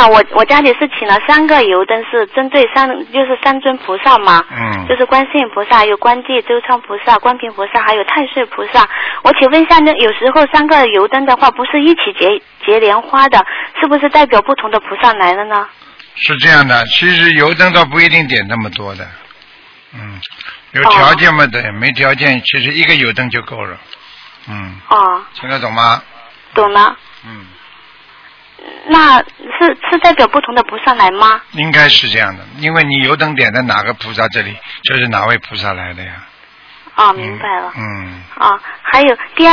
嘛，我家里是请了3个油灯，是针对就是3尊菩萨嘛，就是观世音菩萨、有观地周昌菩萨、观平菩萨，还有太岁菩萨。我请问一下，有时候3个油灯的话，不是一起结莲花的，是不是代表不同的菩萨来了呢？ 是这样的，其实油灯倒不一定点那么多的，有条件嘛的，没条件，其实1个油灯就够了。听得懂吗？ 懂了。那是代表不同的菩萨来吗？ 应该是这样的，因为你油灯点在哪个菩萨这里，就是哪位菩萨来的呀。 明白了。 嗯。 还有第二